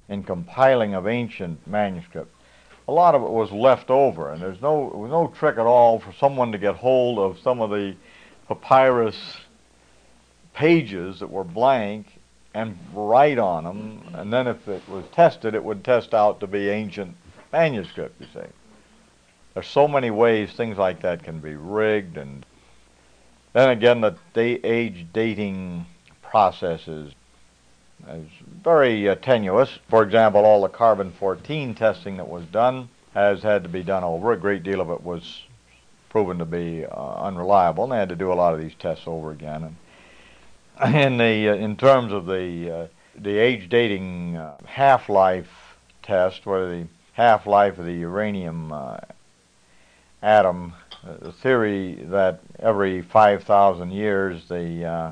in compiling of ancient manuscripts, a lot of it was left over, and it was no trick at all for someone to get hold of some of the papyrus pages that were blank and write on them, and then if it was tested, it would test out to be ancient manuscript, you see. There's so many ways things like that can be rigged, and then again, the age dating process is very tenuous. For example, all the carbon-14 testing that was done has had to be done over. A great deal of it was proven to be unreliable, and they had to do a lot of these tests over again. And in terms of the age dating half-life test, where the half-life of the uranium atom, the theory that every 5,000 years the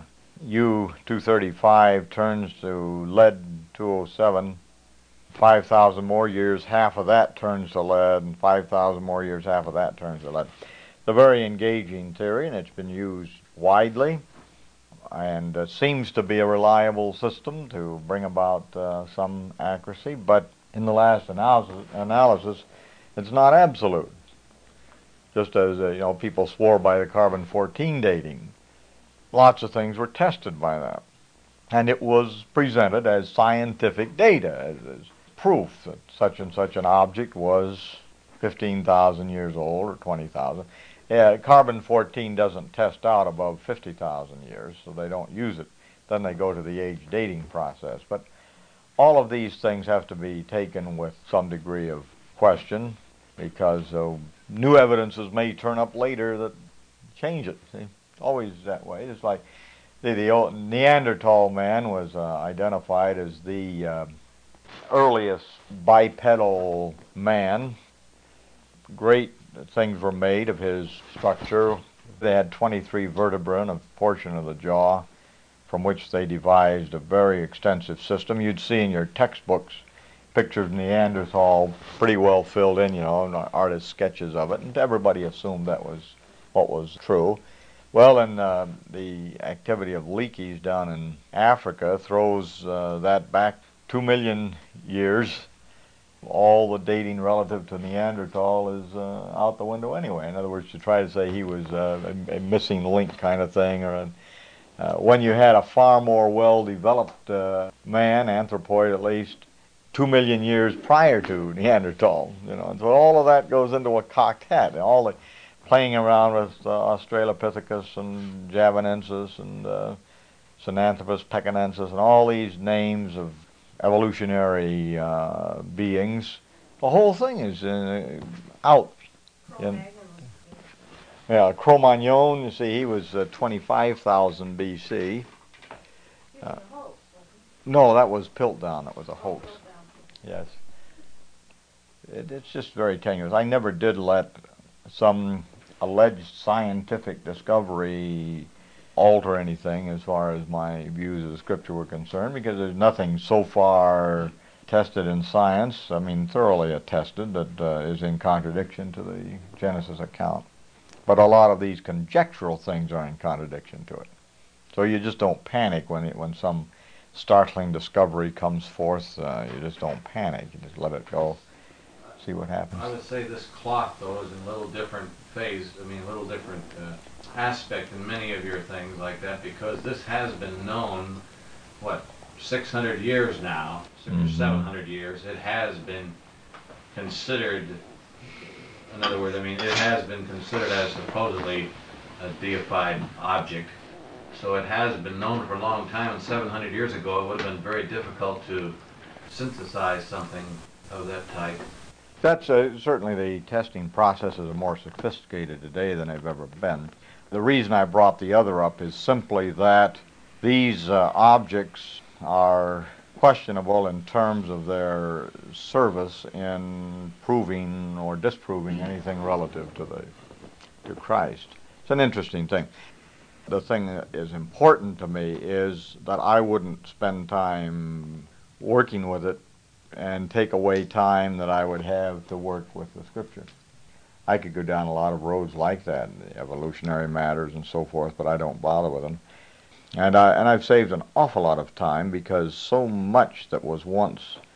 U-235 turns to lead-207, 5,000 more years, half of that turns to lead, and 5,000 more years, half of that turns to lead. It's a very engaging theory, and it's been used widely, and seems to be a reliable system to bring about some accuracy, but in the last analysis, it's not absolute. Just as people swore by the carbon-14 dating, lots of things were tested by that, and it was presented as scientific data, as proof that such and such an object was 15,000 years old or 20,000. Yeah, carbon-14 doesn't test out above 50,000 years, so they don't use it. Then they go to the age dating process. But all of these things have to be taken with some degree of question, because new evidences may turn up later that change it. See? Always that way. It's like the old Neanderthal man was identified as the earliest bipedal man. Great things were made of his structure. They had 23 vertebrae in a portion of the jaw, from which they devised a very extensive system. You'd see in your textbooks pictures of Neanderthal pretty well filled in, artist sketches of it, and everybody assumed that was what was true. Well, and the activity of leakies down in Africa throws that back 2 million years. All the dating relative to Neanderthal is out the window anyway. In other words, to try to say he was a missing link kind of thing, or when you had a far more well-developed man, anthropoid at least, 2 million years prior to Neanderthal, and so all of that goes into a cocked hat. All the playing around with Australopithecus and Javanensis and Sinanthropus pekinensis and all these names of evolutionary beings. The whole thing is out. Yeah, Cro-Magnon, you see, he was 25,000 BC. No, that was Piltdown. That was a hoax. Yes. It's just very tenuous. I never did let some alleged scientific discovery alter anything as far as my views of the Scripture were concerned, because there's nothing so far tested in science, thoroughly attested, that is in contradiction to the Genesis account. But a lot of these conjectural things are in contradiction to it. So you just don't panic when some startling discovery comes forth. You just don't panic. You just let it go, see what happens. I would say this clock, though, is in a little different phase, a little different aspect in many of your things like that, because this has been known, 600 years now, 600 or 700 years. It has been considered, in other words, it has been considered as supposedly a deified object. So it has been known for a long time, and 700 years ago it would have been very difficult to synthesize something of that type. That's certainly the testing processes are more sophisticated today than they've ever been. The reason I brought the other up is simply that these objects are questionable in terms of their service in proving or disproving anything relative to Christ. It's an interesting thing. The thing that is important to me is that I wouldn't spend time working with it and take away time that I would have to work with the Scripture. I could go down a lot of roads like that, evolutionary matters and so forth, but I don't bother with them. And I've saved an awful lot of time, because so much that was once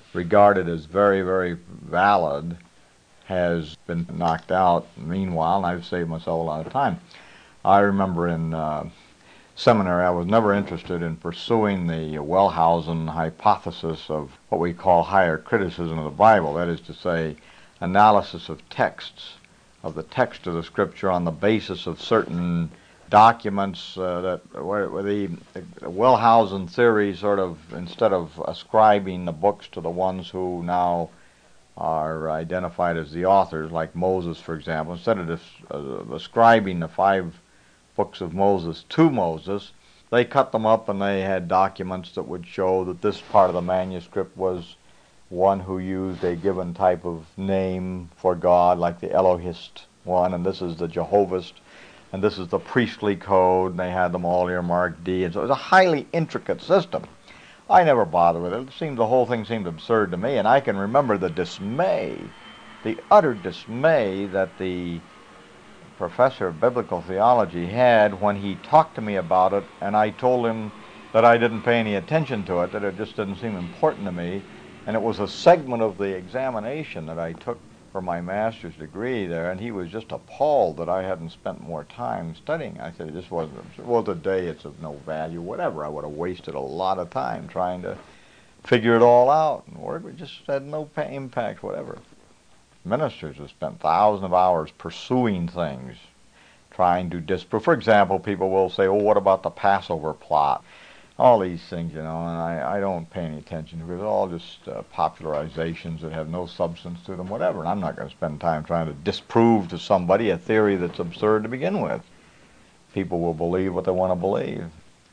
regarded as very, very valid has been knocked out meanwhile, and I've saved myself a lot of time. I remember in seminary I was never interested in pursuing the Wellhausen hypothesis of what we call higher criticism of the Bible, that is to say, analysis of texts, of the text of the Scripture on the basis of certain documents where the Wellhausen theory sort of, instead of ascribing the books to the ones who now are identified as the authors, like Moses, for example, instead of ascribing the 5 books of Moses to Moses, they cut them up and they had documents that would show that this part of the manuscript was one who used a given type of name for God, like the Elohist one, and this is the Jehovahist, and this is the priestly code, and they had them all earmarked D, and so it was a highly intricate system. I never bothered with it. The whole thing seemed absurd to me, and I can remember the dismay, the utter dismay that the professor of biblical theology had when he talked to me about it, and I told him that I didn't pay any attention to it, that it just didn't seem important to me, and it was a segment of the examination that I took for my master's degree there, and he was just appalled that I hadn't spent more time studying. I said, it just wasn't, well, today it's of no value, whatever. I would have wasted a lot of time trying to figure it all out, and work, it just had no impact, whatever. Ministers have spent thousands of hours pursuing things, trying to disprove. For example, people will say, well, what about the Passover plot? All these things, and I don't pay any attention to it. They're all just popularizations that have no substance to them, whatever. And I'm not going to spend time trying to disprove to somebody a theory that's absurd to begin with. People will believe what they want to believe.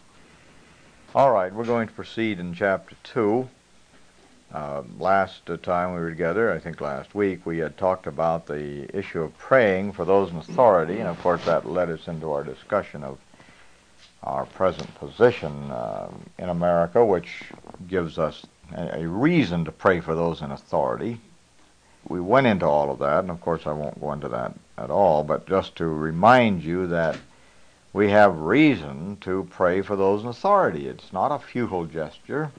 All right, we're going to proceed in chapter 2. Last time we were together, I think last week, we had talked about the issue of praying for those in authority, and of course that led us into our discussion of our present position in America, which gives us a reason to pray for those in authority. We went into all of that, and of course I won't go into that at all, but just to remind you that we have reason to pray for those in authority. It's not a futile gesture.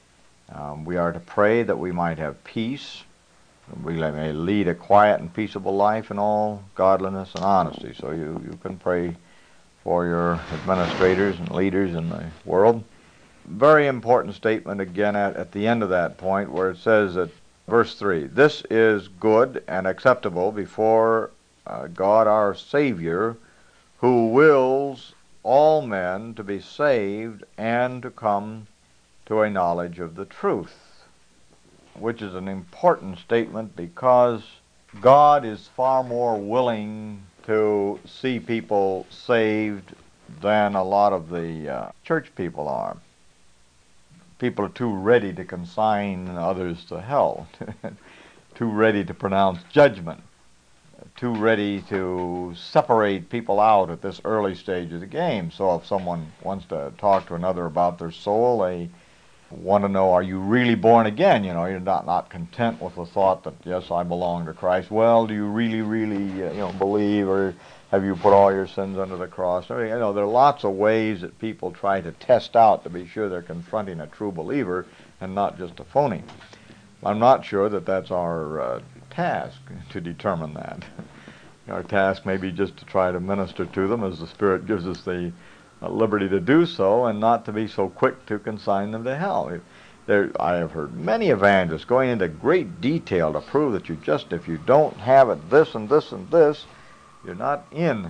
We are to pray that we might have peace. We may lead a quiet and peaceable life in all godliness and honesty. So you can pray for your administrators and leaders in the world. Very important statement again at the end of that point where it says that, verse 3, this is good and acceptable before God our Savior, who wills all men to be saved and to come to a knowledge of the truth, which is an important statement because God is far more willing to see people saved than a lot of the church people are. People are too ready to consign others to hell, too ready to pronounce judgment, too ready to separate people out at this early stage of the game. So if someone wants to talk to another about their soul, they want to know, are you really born again? You're not content with the thought that, yes, I belong to Christ. Well, do you really, believe, or have you put all your sins under the cross? There are lots of ways that people try to test out to be sure they're confronting a true believer and not just a phony. I'm not sure that that's our task to determine that. Our task may be just to try to minister to them as the Spirit gives us the liberty to do so, and not to be so quick to consign them to hell. I have heard many evangelists going into great detail to prove that if you don't have it this and this and this, you're not in.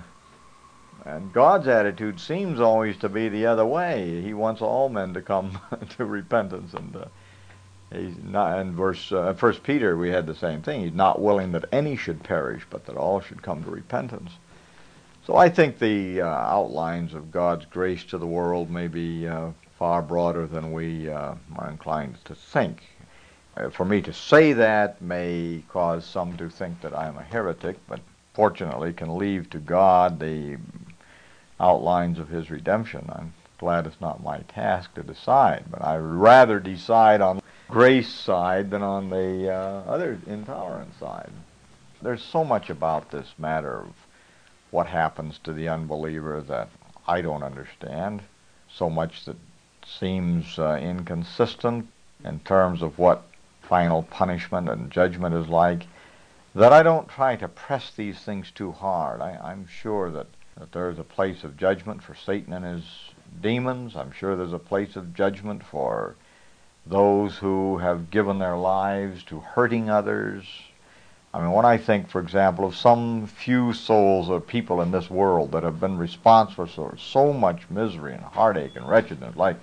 And God's attitude seems always to be the other way. He wants all men to come to repentance, and he's not. In First Peter, we had the same thing. He's not willing that any should perish, but that all should come to repentance. So I think the outlines of God's grace to the world may be far broader than we are inclined to think. For me to say that may cause some to think that I am a heretic, but fortunately can leave to God the outlines of His redemption. I'm glad it's not my task to decide, but I'd rather decide on the grace side than on the other intolerant side. There's so much about this matter of what happens to the unbeliever that I don't understand, so much that seems inconsistent in terms of what final punishment and judgment is like, that I don't try to press these things too hard. I'm sure that there's a place of judgment for Satan and his demons. I'm sure there's a place of judgment for those who have given their lives to hurting others. I mean, when I think, for example, of some few souls or people in this world that have been responsible for so much misery and heartache and wretchedness, like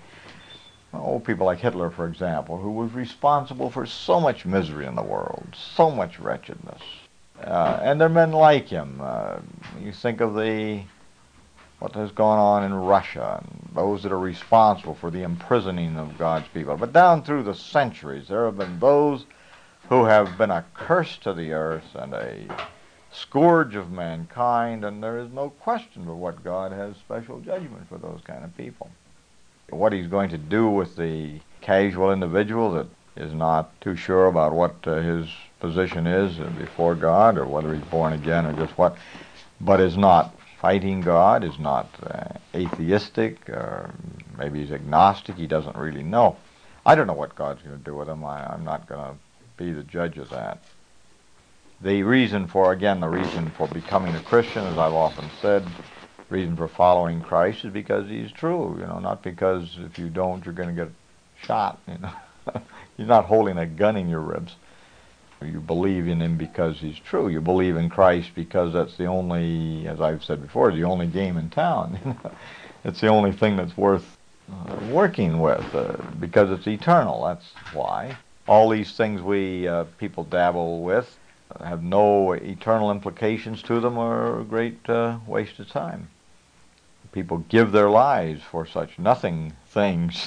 people like Hitler, for example, who was responsible for so much misery in the world, so much wretchedness. And there are men like him. You think of what has gone on in Russia, and those that are responsible for the imprisoning of God's people. But down through the centuries, there have been those who have been a curse to the earth and a scourge of mankind, and there is no question but what God has special judgment for those kind of people. What he's going to do with the casual individual that is not too sure about what his position is before God, or whether he's born again or just what, but is not fighting God, is not atheistic, or maybe he's agnostic, he doesn't really know. I don't know what God's going to do with him. I'm not going to be the judge of that. The reason for becoming a Christian, as I've often said, the reason for following Christ is because he's true, not because if you don't, you're going to get shot, He's not holding a gun in your ribs. You believe in him because he's true. You believe in Christ because that's the only, as I've said before, the only game in town. It's the only thing that's worth working with because it's eternal. That's why. All these things we people dabble with have no eternal implications to them, or a great waste of time. People give their lives for such nothing things,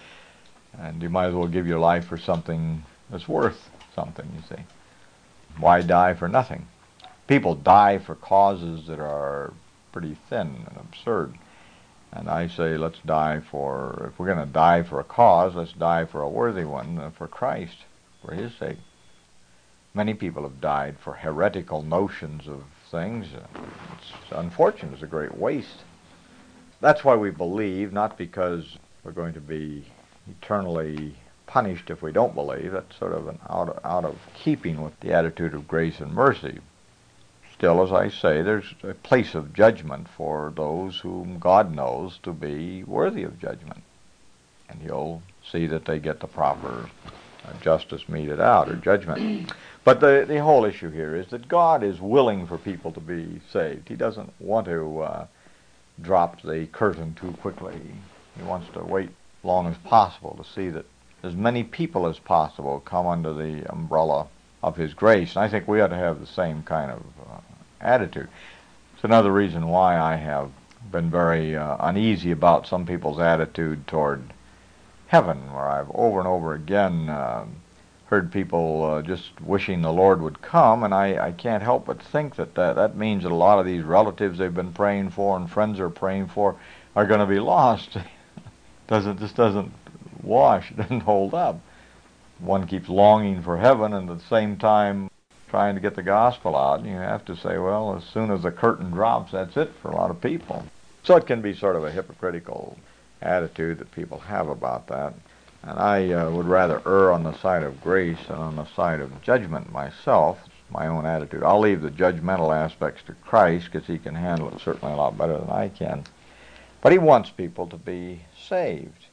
and you might as well give your life for something that's worth something, you see. Why die for nothing? People die for causes that are pretty thin and absurd. And I say, let's die for, if we're going to die for a cause, let's die for a worthy one, for Christ, for his sake. Many people have died for heretical notions of things. It's unfortunate. It's a great waste. That's why we believe, not because we're going to be eternally punished if we don't believe. That's sort of out of keeping with the attitude of grace and mercy. Still, as I say, there's a place of judgment for those whom God knows to be worthy of judgment. And he'll see that they get the proper justice meted out, or judgment. But the whole issue here is that God is willing for people to be saved. He doesn't want to drop the curtain too quickly. He wants to wait as long as possible to see that as many people as possible come under the umbrella of his grace. And I think we ought to have the same kind of attitude. It's another reason why I have been very uneasy about some people's attitude toward heaven, where I've over and over again heard people just wishing the Lord would come, and I can't help but think that means that a lot of these relatives they've been praying for and friends they're praying for are going to be lost. Doesn't wash, it doesn't hold up. One keeps longing for heaven and at the same time trying to get the gospel out, and you have to say, well, as soon as the curtain drops, that's it for a lot of people. So it can be sort of a hypocritical attitude that people have about that. And I would rather err on the side of grace than on the side of judgment myself, my own attitude. I'll leave the judgmental aspects to Christ because he can handle it certainly a lot better than I can. But he wants people to be saved.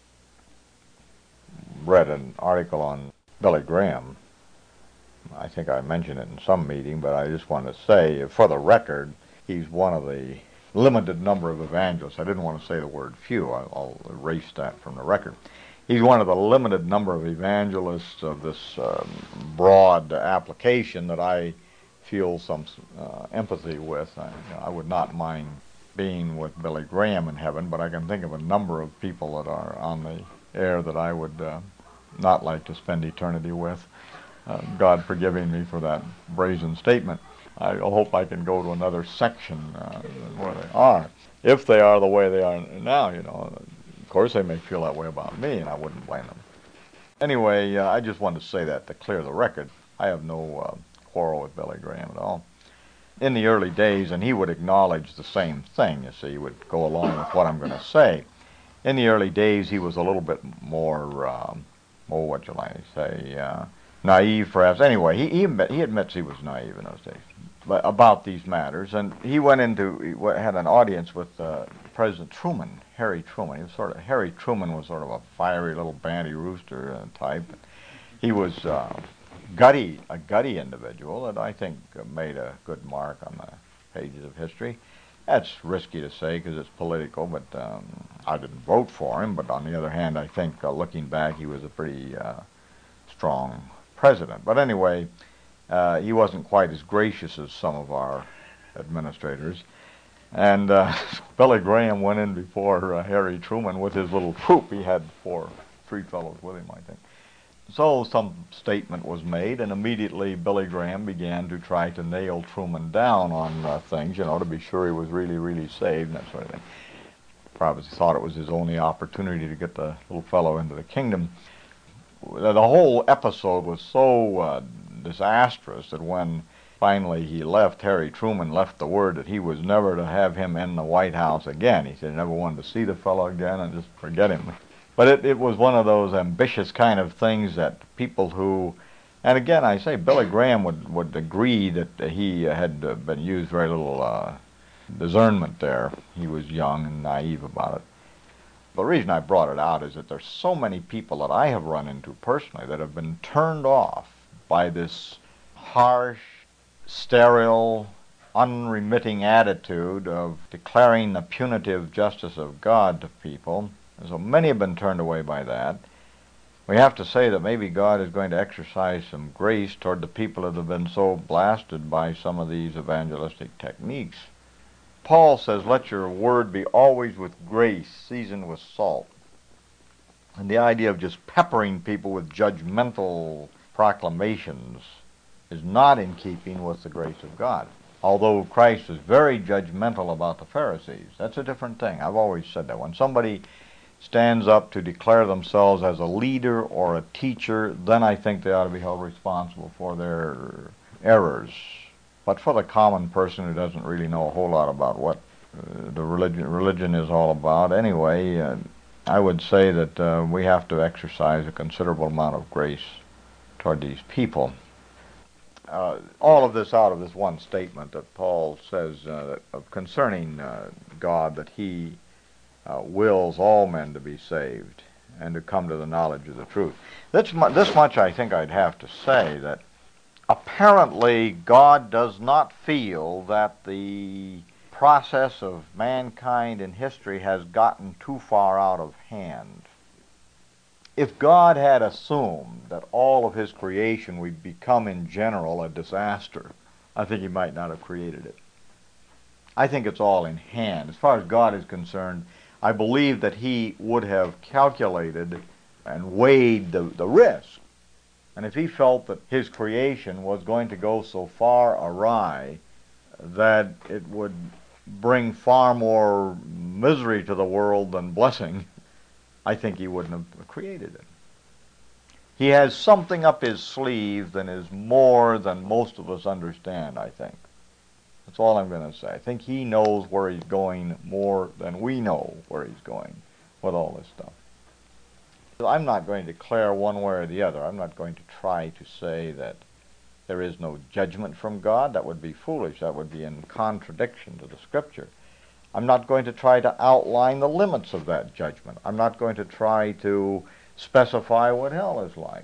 Read an article on Billy Graham. I think I mentioned it in some meeting, but I just want to say, for the record, he's one of the limited number of evangelists. I didn't want to say the word few. I'll erase that from the record. He's one of the limited number of evangelists of this broad application that I feel some empathy with. I would not mind being with Billy Graham in heaven, but I can think of a number of people that are on the air that I would not like to spend eternity with. God forgiving me for that brazen statement. I hope I can go to another section where they are. If they are the way they are now, of course they may feel that way about me, and I wouldn't blame them. Anyway, I just wanted to say that to clear the record. I have no quarrel with Billy Graham at all. In the early days, and he would acknowledge the same thing, you see, he would go along with what I'm going to say. In the early days, he was a little bit more what shall I say, naive perhaps. Anyway, he admits he was naive in those days but about these matters, and he had an audience with President Truman, Harry Truman. Harry Truman was sort of a fiery little banty rooster type. He was a gutty individual that I think made a good mark on the pages of history. That's risky to say because it's political, but I didn't vote for him. But on the other hand, I think looking back, he was a pretty strong president. But anyway, he wasn't quite as gracious as some of our administrators. And Billy Graham went in before Harry Truman with his little troop. He had three fellows with him, I think. So some statement was made, and immediately Billy Graham began to try to nail Truman down on things, to be sure he was really, really saved and that sort of thing. Probably thought it was his only opportunity to get the little fellow into the kingdom. The whole episode was so disastrous that when finally he left, Harry Truman left the word that he was never to have him in the White House again. He said he never wanted to see the fellow again and just forget him. But it was one of those ambitious kind of things that people who, and again I say Billy Graham would agree that he had been used very little discernment there. He was young and naive about it. The reason I brought it out is that there's so many people that I have run into personally that have been turned off by this harsh, sterile, unremitting attitude of declaring the punitive justice of God to people. And so many have been turned away by that. We have to say that maybe God is going to exercise some grace toward the people that have been so blasted by some of these evangelistic techniques. Paul says, let your word be always with grace, seasoned with salt. And the idea of just peppering people with judgmental proclamations is not in keeping with the grace of God. Although Christ was very judgmental about the Pharisees, that's a different thing. I've always said that. When somebody stands up to declare themselves as a leader or a teacher, then I think they ought to be held responsible for their errors. But for the common person who doesn't really know a whole lot about what the religion is all about, anyway, I would say that we have to exercise a considerable amount of grace toward these people. All of this out of this one statement that Paul says concerning God, that he wills all men to be saved and to come to the knowledge of the truth. This much I think I'd have to say, that apparently God does not feel that the process of mankind in history has gotten too far out of hand. If God had assumed that all of his creation would become in general a disaster, I think he might not have created it. I think it's all in hand. As far as God is concerned, I believe that he would have calculated and weighed the risk. And if he felt that his creation was going to go so far awry that it would bring far more misery to the world than blessing, I think he wouldn't have created it. He has something up his sleeve that is more than most of us understand, I think. That's all I'm going to say. I think he knows where he's going more than we know where he's going with all this stuff. I'm not going to declare one way or the other. I'm not going to try to say that there is no judgment from God. That would be foolish. That would be in contradiction to the Scripture. I'm not going to try to outline the limits of that judgment. I'm not going to try to specify what hell is like.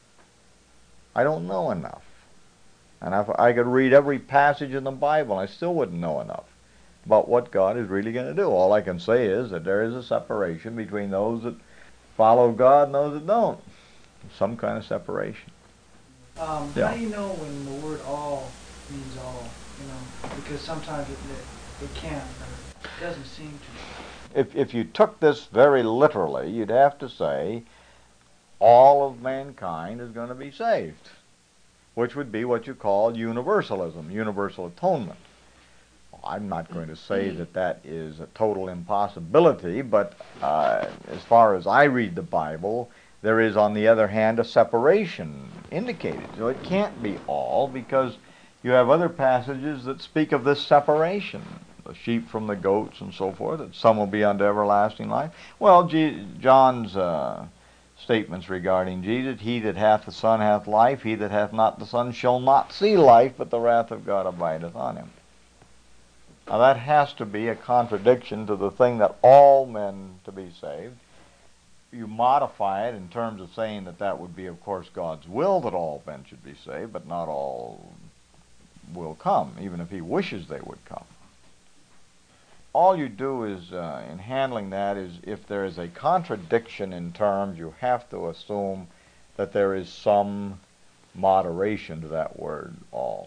I don't know enough. And if I could read every passage in the Bible, I still wouldn't know enough about what God is really going to do. All I can say is that there is a separation between those that follow God and those that don't. Some kind of separation. How do you know when the word all means all? Because sometimes it can, or it doesn't seem to. If you took this very literally, you'd have to say all of mankind is going to be saved, which would be what you call universalism, universal atonement. I'm not going to say that that is a total impossibility, but as far as I read the Bible, there is, on the other hand, a separation indicated. So it can't be all, because you have other passages that speak of this separation, the sheep from the goats and so forth, that some will be unto everlasting life. Well, John's statements regarding Jesus. He that hath the Son hath life. He that hath not the Son shall not see life, but the wrath of God abideth on him. Now that has to be a contradiction to the thing that all men to be saved. You modify it in terms of saying that that would be, of course, God's will that all men should be saved, but not all will come, even if he wishes they would come. All you do is, in handling that, is if there is a contradiction in terms, you have to assume that there is some moderation to that word, all.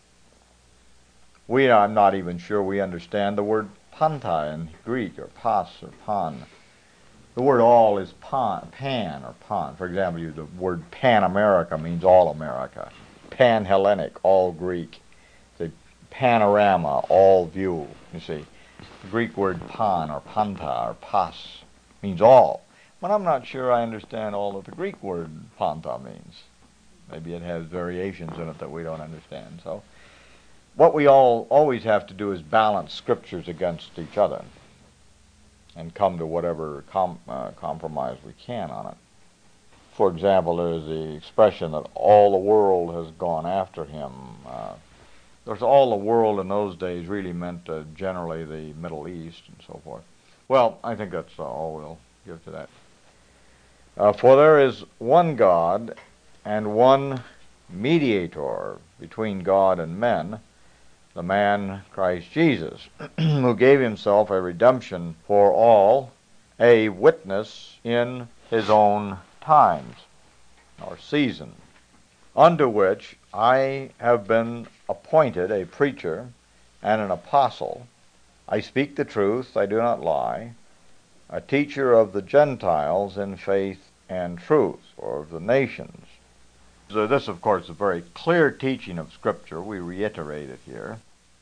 I'm not even sure we understand the word panta in Greek, or pas, or pan. The word all is pan, or pan. For example, the word Pan-America means all America. Pan-Hellenic, all Greek. The panorama, all view, you see. The Greek word pan, or panta, or pas, means all. But I'm not sure I understand all that the Greek word panta means. Maybe it has variations in it that we don't understand. So what we always have to do is balance scriptures against each other and come to whatever compromise we can on it. For example, there's the expression that all the world has gone after him. There's all the world in those days really meant generally the Middle East and so forth. Well, I think that's all we'll give to that. For there is one God and one mediator between God and men, the man Christ Jesus, who gave himself a redemption for all, a witness in his own times, or season, unto which I have been appointed a preacher and an apostle. I speak the truth, I do not lie, a teacher of the Gentiles in faith and truth, or of the nations. So this, of course, is a very clear teaching of Scripture. We reiterate it here.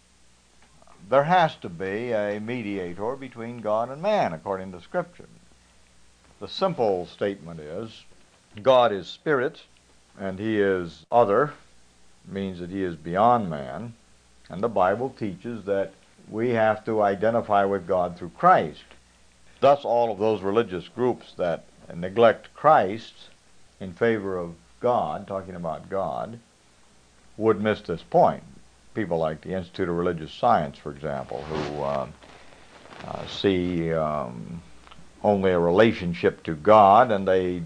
There has to be a mediator between God and man, according to Scripture. The simple statement is, God is spirit, and he is other, means that he is beyond man, and the Bible teaches that we have to identify with God through Christ. Thus, all of those religious groups that neglect Christ in favor of God, talking about God, would miss this point. People like the Institute of Religious Science, for example, who see only a relationship to God, and they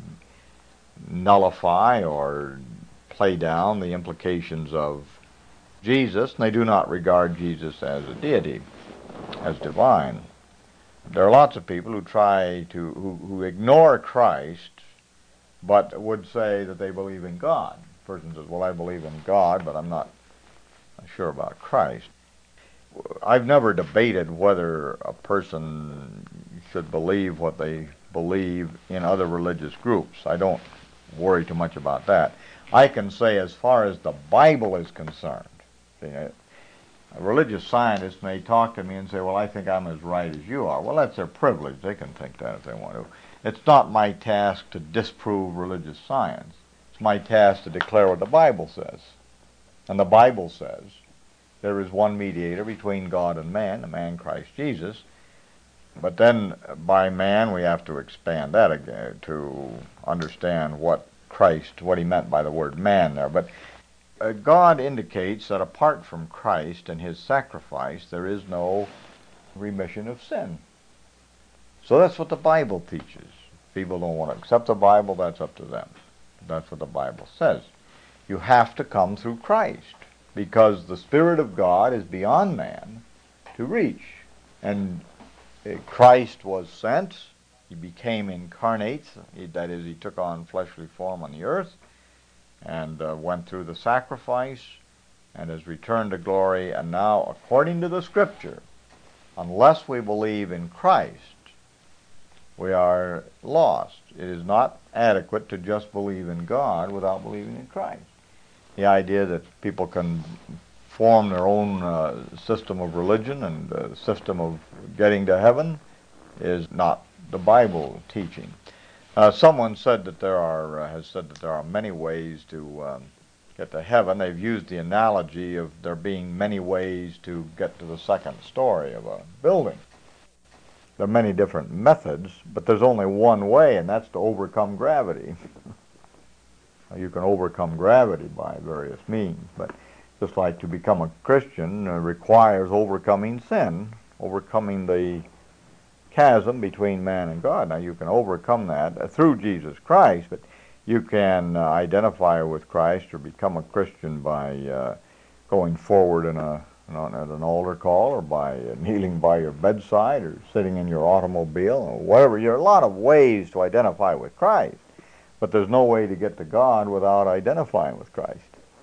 nullify or play down the implications of Jesus, and they do not regard Jesus as a deity, as divine. There are lots of people who ignore Christ, but would say that they believe in God. The person says, well, I believe in God, but I'm not sure about Christ. I've never debated whether a person should believe what they believe in other religious groups. I don't worry too much about that. I can say, as far as the Bible is concerned, a religious scientist may talk to me and say, well, I think I'm as right as you are. Well, that's their privilege. They can think that if they want to. It's not my task to disprove religious science. It's my task to declare what the Bible says. And the Bible says there is one mediator between God and man, the man Christ Jesus. But then by man we have to expand that again to understand what he meant by the word man there. But God indicates that apart from Christ and his sacrifice, there is no remission of sin. So that's what the Bible teaches. If people don't want to accept the Bible, that's up to them. That's what the Bible says. You have to come through Christ, because the Spirit of God is beyond man to reach. And Christ was sent. He became incarnate. That is, he took on fleshly form on the earth and went through the sacrifice and has returned to glory. And now, according to the Scripture, unless we believe in Christ, we are lost. It is not adequate to just believe in God without believing in Christ. The idea that people can form their own system of religion and system of getting to heaven is not the Bible teaching. Someone said that has said that there are many ways to get to heaven. They've used the analogy of there being many ways to get to the second story of a building. There are many different methods, but there's only one way, and that's to overcome gravity. You can overcome gravity by various means, but just like to become a Christian requires overcoming sin, overcoming the chasm between man and God. Now, you can overcome that through Jesus Christ, but you can identify with Christ or become a Christian by going forward at an altar call, or by kneeling by your bedside, or sitting in your automobile, or whatever. There are a lot of ways to identify with Christ, but there's no way to get to God without identifying with Christ.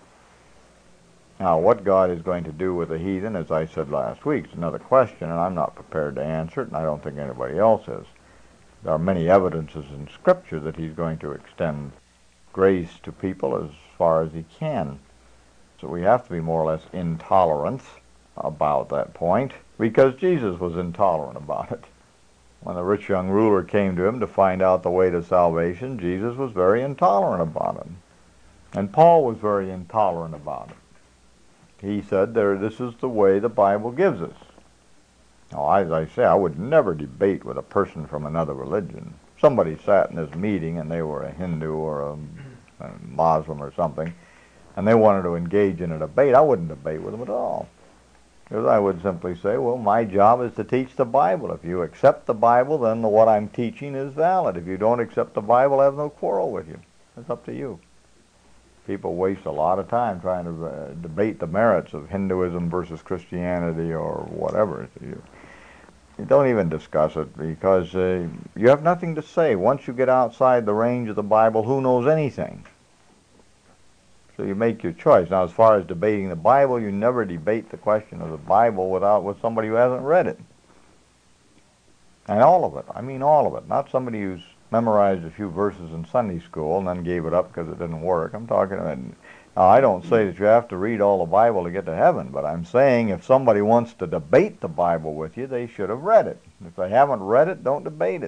Now, what God is going to do with the heathen, as I said last week, is another question, and I'm not prepared to answer it, and I don't think anybody else is. There are many evidences in Scripture that He's going to extend grace to people as far as He can. So we have to be more or less intolerant about that point, because Jesus was intolerant about it. When the rich young ruler came to Him to find out the way to salvation, Jesus was very intolerant about it. And Paul was very intolerant about it. He said, this is the way the Bible gives us. Now, as I say, I would never debate with a person from another religion. Somebody sat in this meeting and they were a Hindu or a Muslim or something, and they wanted to engage in a debate. I wouldn't debate with them at all. Because I would simply say, well, my job is to teach the Bible. If you accept the Bible, then what I'm teaching is valid. If you don't accept the Bible, I have no quarrel with you. It's up to you. People waste a lot of time trying to debate the merits of Hinduism versus Christianity or whatever. You don't even discuss it, because you have nothing to say. Once you get outside the range of the Bible, who knows anything? So you make your choice. Now, as far as debating the Bible, you never debate the question of the Bible with somebody who hasn't read it. And all of it. I mean all of it. Not somebody who's memorized a few verses in Sunday school and then gave it up because it didn't work. I'm talking about... Now, I don't say that you have to read all the Bible to get to heaven, but I'm saying if somebody wants to debate the Bible with you, they should have read it. If they haven't read it, don't debate it.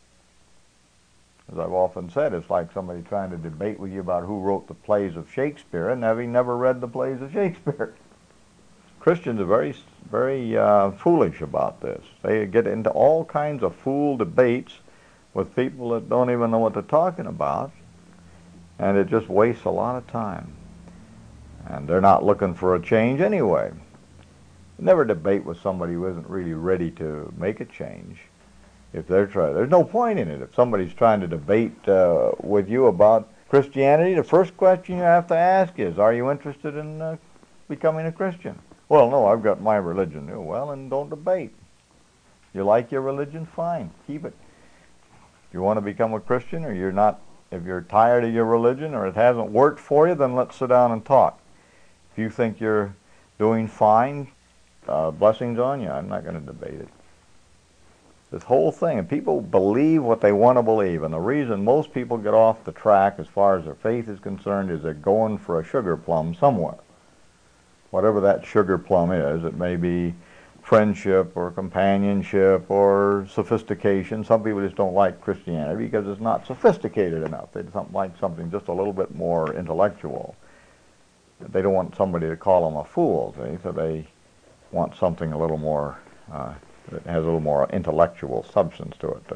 As I've often said, it's like somebody trying to debate with you about who wrote the plays of Shakespeare and having never read the plays of Shakespeare. Christians are very, very foolish about this. They get into all kinds of fool debates with people that don't even know what they're talking about, and it just wastes a lot of time. And they're not looking for a change anyway. Never debate with somebody who isn't really ready to make a change. If they're trying, there's no point in it. If somebody's trying to debate with you about Christianity, the first question you have to ask is, are you interested in becoming a Christian? Well, no, I've got my religion. Well, then don't debate. You like your religion? Fine, keep it. If you want to become a Christian, or you're not, if you're tired of your religion or it hasn't worked for you, then let's sit down and talk. If you think you're doing fine, blessings on you. I'm not going to debate it. This whole thing, and people believe what they want to believe, and the reason most people get off the track as far as their faith is concerned is they're going for a sugar plum somewhere. Whatever that sugar plum is, it may be friendship or companionship or sophistication. Some people just don't like Christianity because it's not sophisticated enough. They like something just a little bit more intellectual. They don't want somebody to call them a fool, see? So they want something a little more, that has a little more intellectual substance to it.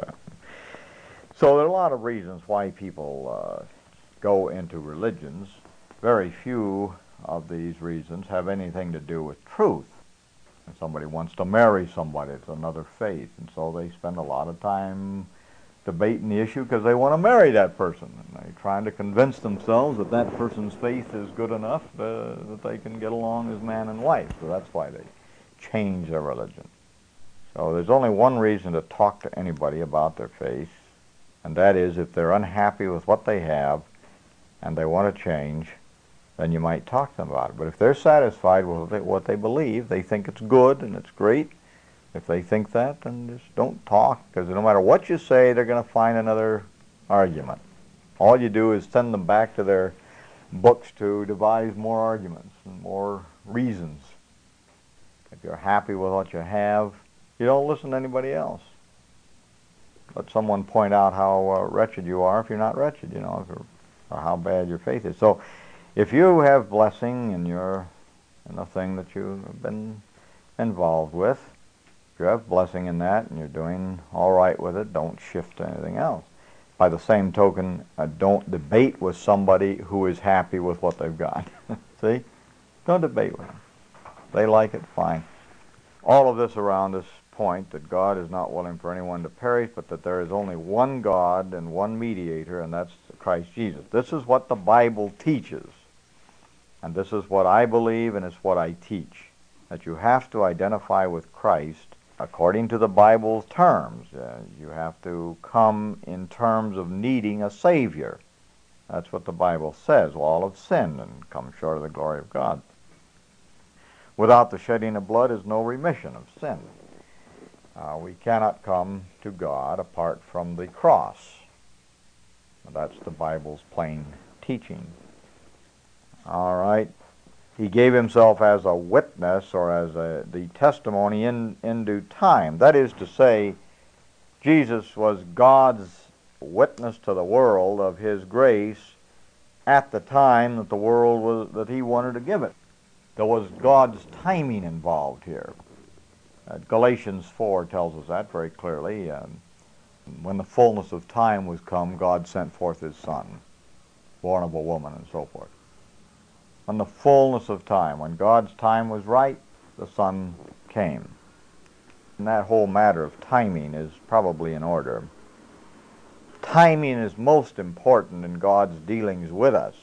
So there are a lot of reasons why people go into religions. Very few of these reasons have anything to do with truth. If somebody wants to marry somebody, it's another faith, and so they spend a lot of time debating the issue because they want to marry that person, and they're trying to convince themselves that that person's faith is good enough that they can get along as man and wife. So that's why they change their religion. So there's only one reason to talk to anybody about their faith, and that is if they're unhappy with what they have and they want to change, then you might talk to them about it. But if they're satisfied with what they believe, they think it's good and it's great, if they think that, then just don't talk, because no matter what you say, they're going to find another argument. All you do is send them back to their books to devise more arguments and more reasons. If you're happy with what you have, you don't listen to anybody else. Let someone point out how wretched you are if you're not wretched, you know, or how bad your faith is. So if you have blessing in the thing that you've been involved with, If you have blessing in that and you're doing all right with it, don't shift to anything else. By the same token, don't debate with somebody who is happy with what they've got. See? Don't debate with them. They like it, fine. All of this around this point that God is not willing for anyone to perish, but that there is only one God and one mediator, and that's Christ Jesus. This is what the Bible teaches. And this is what I believe, and it's what I teach. That you have to identify with Christ according to the Bible's terms. You have to come in terms of needing a Savior. That's what the Bible says. All have sinned and come short of the glory of God. Without the shedding of blood is no remission of sin. We cannot come to God apart from the cross. That's the Bible's plain teaching. All right. He gave himself as a witness, or as the testimony in due time. That is to say, Jesus was God's witness to the world of his grace at the time that the world was, that he wanted to give it. There was God's timing involved here. Galatians 4 tells us that very clearly. When the fullness of time was come, God sent forth his Son, born of a woman, and so forth. When the fullness of time, when God's time was right, the Son came. And that whole matter of timing is probably in order. Timing is most important in God's dealings with us.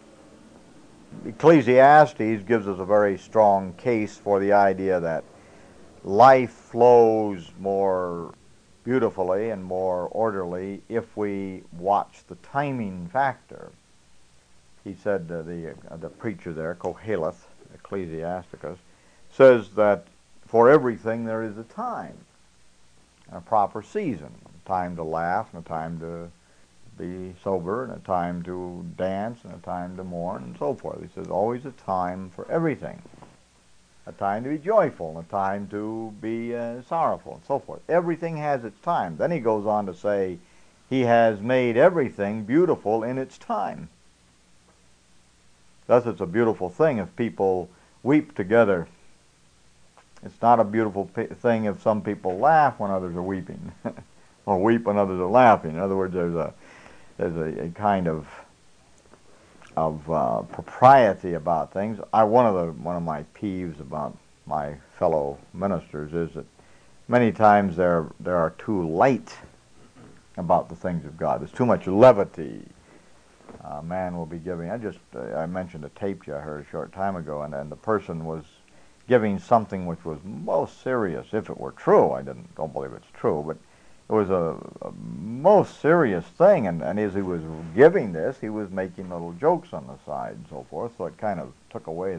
Ecclesiastes gives us a very strong case for the idea that life flows more beautifully and more orderly if we watch the timing factor. He said, the preacher there, Koheleth, Ecclesiasticus, says that for everything there is a time, and a proper season, a time to laugh, and a time to be sober, and a time to dance, and a time to mourn, and so forth. He says always a time for everything, a time to be joyful, and a time to be sorrowful, and so forth. Everything has its time. Then he goes on to say, he has made everything beautiful in its time. Thus, it's a beautiful thing if people weep together. It's not a beautiful thing if some people laugh when others are weeping, or weep when others are laughing. In other words, there's a kind of propriety about things. One of my peeves about my fellow ministers is that many times they are too light about the things of God. There's too much levity. Man will be giving. I mentioned a tape I heard a short time ago, and the person was giving something which was most serious. If it were true, I don't believe it's true, but it was a most serious thing. And as he was giving this, he was making little jokes on the side and so forth. So it kind of took away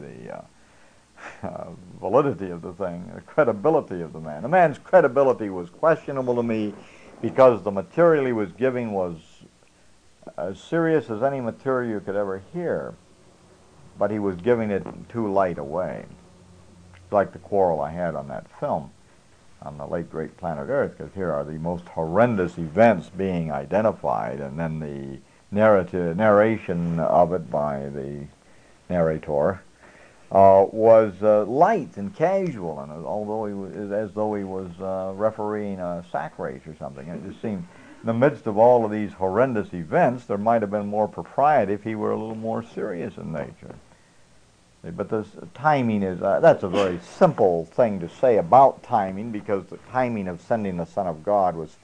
the validity of the thing, the credibility of the man. The man's credibility was questionable to me because the material he was giving was as serious as any material you could ever hear, but he was giving it too light a way. It's like the quarrel I had on that film, on the late great Planet Earth, because here are the most horrendous events being identified, and then the narration of it by the narrator was light and casual, and although he was, as though he was refereeing a sack race or something. It just seemed, in the midst of all of these horrendous events, there might have been more propriety if he were a little more serious in nature. But this timing is, that's a very simple thing to say about timing, because the timing of sending the Son of God was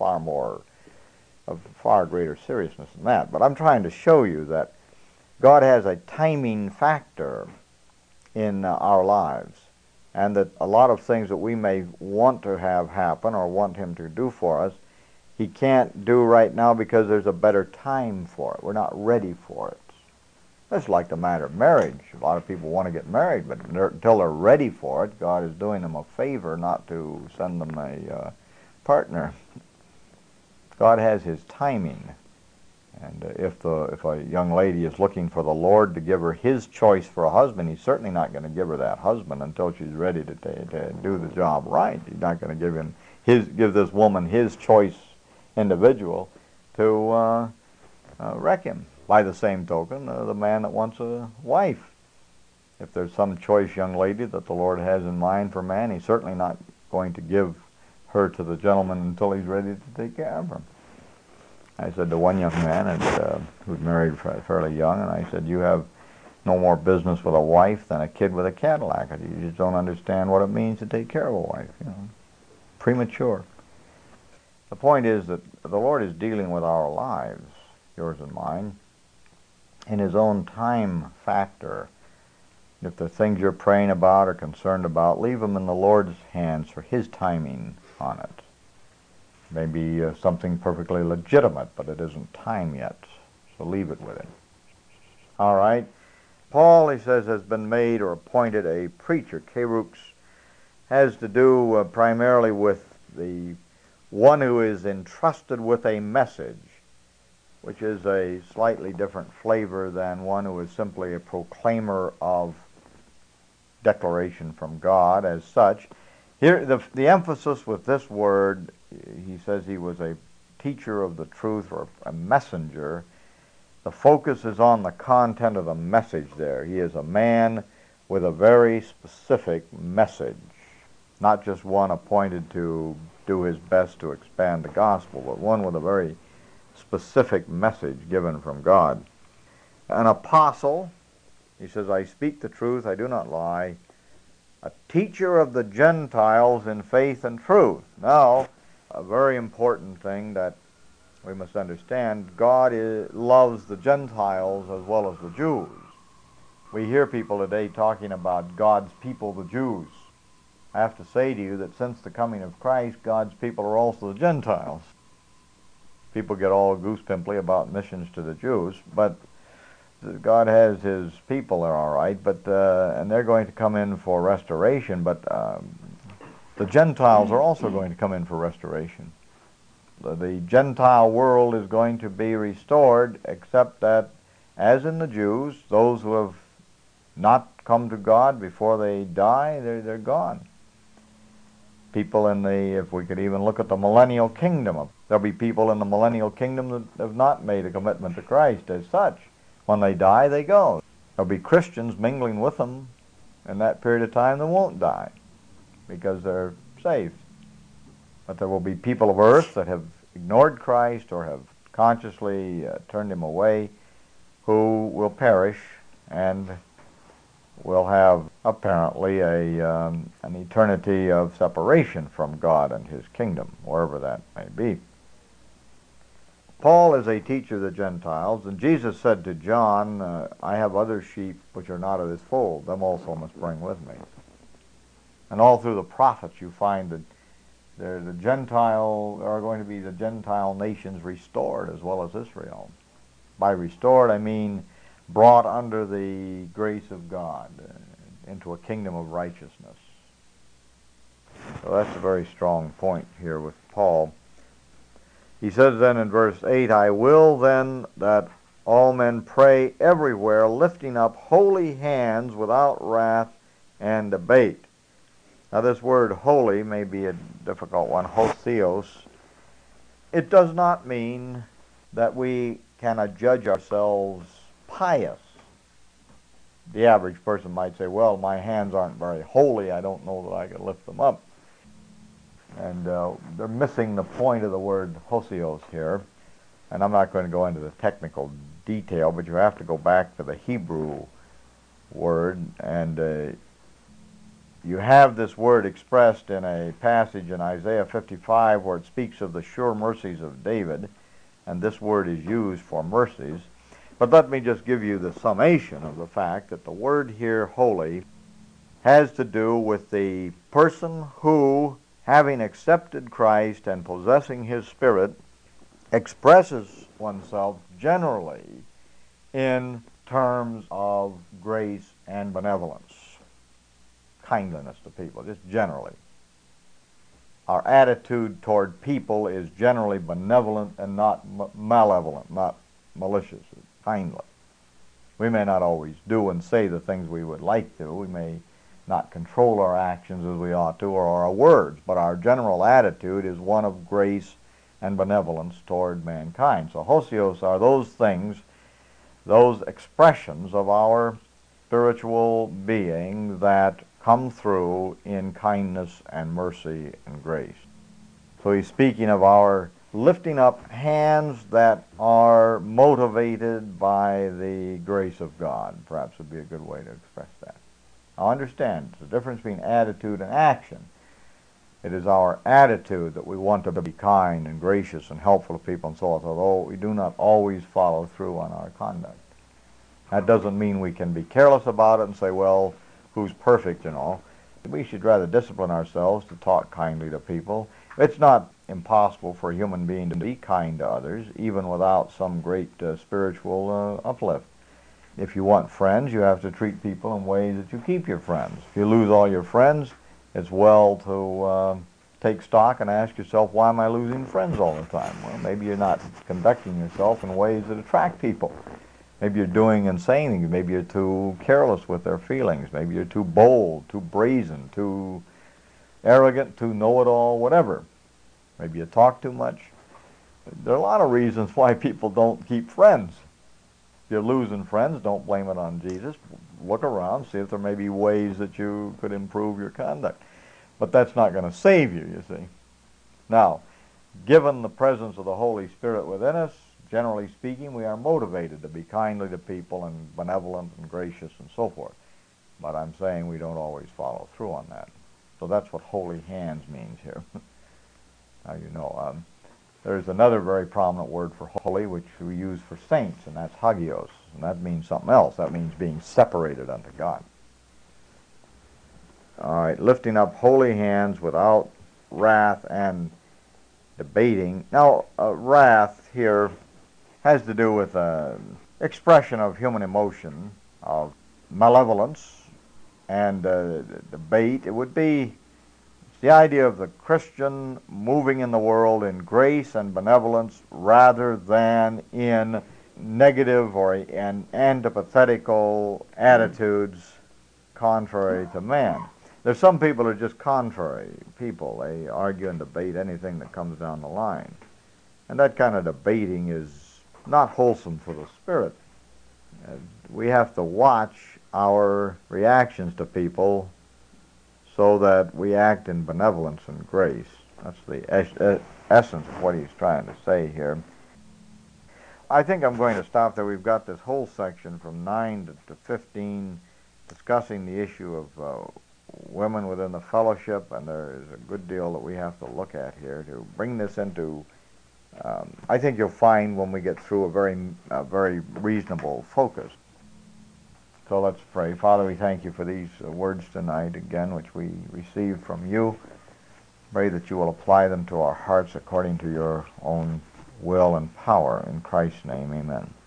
of far greater seriousness than that. But I'm trying to show you that God has a timing factor in our lives, and that a lot of things that we may want to have happen or want him to do for us, he can't do right now because there's a better time for it. We're not ready for it. It's like the matter of marriage. A lot of people want to get married, but until they're ready for it, God is doing them a favor not to send them a partner. God has his timing. And if a young lady is looking for the Lord to give her his choice for a husband, he's certainly not going to give her that husband until she's ready to do the job right. He's not going to give this woman his choice individual to wreck him. By the same token, the man that wants a wife, if there's some choice young lady that the Lord has in mind for man, he's certainly not going to give her to the gentleman until he's ready to take care of her. I said to one young man who'd married fairly young, and I said, you have no more business with a wife than a kid with a Cadillac. You just don't understand what it means to take care of a wife, you know. Premature. The point is that the Lord is dealing with our lives, yours and mine, in His own time factor. If the things you're praying about or concerned about, leave them in the Lord's hands for His timing on it. Maybe something perfectly legitimate, but it isn't time yet, so leave it with Him. All right. Paul, he says, has been made or appointed a preacher. Kerux has to do primarily with the one who is entrusted with a message, which is a slightly different flavor than one who is simply a proclaimer of declaration from God as such. Here, the emphasis with this word, he says he was a teacher of the truth or a messenger. The focus is on the content of the message there. He is a man with a very specific message, not just one appointed to do his best to expand the gospel, but one with a very specific message given from God. An apostle, he says, I speak the truth, I do not lie. A teacher of the Gentiles in faith and truth. Now, a very important thing that we must understand, God loves the Gentiles as well as the Jews. We hear people today talking about God's people, the Jews. I have to say to you that since the coming of Christ, God's people are also the Gentiles. People get all goose-pimply about missions to the Jews, but God has His people there, all right, but and they're going to come in for restoration, but the Gentiles are also going to come in for restoration. The Gentile world is going to be restored, except that, as in the Jews, those who have not come to God before they die, they're gone. People in if we could even look at the millennial kingdom, there'll be people in the millennial kingdom that have not made a commitment to Christ as such. When they die, they go. There'll be Christians mingling with them in that period of time that won't die because they're saved. But there will be people of earth that have ignored Christ or have consciously turned Him away who will perish and will have apparently an eternity of separation from God and His kingdom, wherever that may be. Paul is a teacher of the Gentiles, and Jesus said to John, I have other sheep which are not of this fold, them also must bring with me. And all through the prophets you find that there are going to be the Gentile nations restored as well as Israel. By restored, I mean brought under the grace of God into a kingdom of righteousness. So that's a very strong point here with Paul. He says then in verse 8, I will then that all men pray everywhere, lifting up holy hands without wrath and debate. Now this word holy may be a difficult one, hotheos. It does not mean that we cannot judge ourselves pious. The average person might say, well, my hands aren't very holy, I don't know that I can lift them up. And they're missing the point of the word hotheos here. And I'm not going to go into the technical detail, but you have to go back to the Hebrew word, and you have this word expressed in a passage in Isaiah 55 where it speaks of the sure mercies of David, and this word is used for mercies. But let me just give you the summation of the fact that the word here, holy, has to do with the person who, having accepted Christ and possessing His Spirit, expresses oneself generally in terms of grace and benevolence, kindliness to people, just generally. Our attitude toward people is generally benevolent and not malevolent, not malicious, kindly. We may not always do and say the things we would like to. We may not control our actions as we ought to, or our words, but our general attitude is one of grace and benevolence toward mankind. So hotheos are those things, those expressions of our spiritual being that come through in kindness and mercy and grace. So he's speaking of our lifting up hands that are motivated by the grace of God. Perhaps would be a good way to express that. Now understand, the difference between attitude and action. It is our attitude that we want to be kind and gracious and helpful to people and so on, although we do not always follow through on our conduct. That doesn't mean we can be careless about it and say, well, who's perfect and all. We should rather discipline ourselves to talk kindly to people. It's not impossible for a human being to be kind to others, even without some great spiritual uplift. If you want friends, you have to treat people in ways that you keep your friends. If you lose all your friends, it's well to take stock and ask yourself, why am I losing friends all the time? Well, maybe you're not conducting yourself in ways that attract people. Maybe you're doing and saying things. Maybe you're too careless with their feelings. Maybe you're too bold, too brazen, too arrogant, too know-it-all, whatever. Maybe you talk too much. There are a lot of reasons why people don't keep friends. If you're losing friends, don't blame it on Jesus. Look around, see if there may be ways that you could improve your conduct. But that's not going to save you, you see. Now, given the presence of the Holy Spirit within us, generally speaking, we are motivated to be kindly to people and benevolent and gracious and so forth. But I'm saying we don't always follow through on that. So that's what holy hands means here. Now you know. There's another very prominent word for holy, which we use for saints, and that's hagios. And that means something else. That means being separated unto God. All right, lifting up holy hands without wrath and debating. Now, wrath here has to do with expression of human emotion, of malevolence and debate. It would be the idea of the Christian moving in the world in grace and benevolence rather than in negative or antithetical attitudes contrary to man. There's some people who are just contrary people. They argue and debate anything that comes down the line. And that kind of debating is not wholesome for the spirit. We have to watch our reactions to people so that we act in benevolence and grace. That's the essence of what he's trying to say here. I think I'm going to stop there. We've got this whole section from 9 to 15 discussing the issue of women within the fellowship, and there is a good deal that we have to look at here to bring this into I think you'll find when we get through a very reasonable focus. So let's pray. Father, we thank you for these words tonight, again, which we received from you. Pray that you will apply them to our hearts according to your own will and power. In Christ's name, amen.